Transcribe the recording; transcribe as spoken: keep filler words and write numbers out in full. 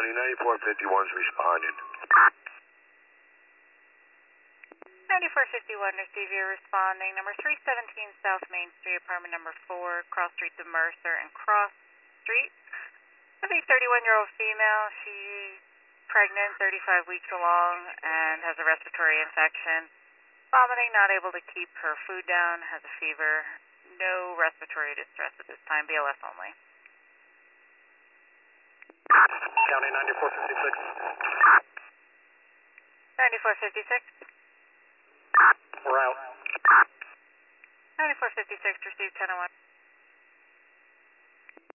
County, ninety-four fifty-one's responding. ninety-four fifty-one, receive your responding. Number three seventeen South Main Street, apartment number four, cross streets of Mercer and Cross Street. A thirty-one-year-old female. She's pregnant, thirty-five weeks along, and has a respiratory infection. Vomiting, not able to keep her food down, has a fever. No respiratory distress at this time, B L S only. County ninety-four fifty-six. ninety-four fifty-six. We're out. ninety-four fifty-six, received ten oh one.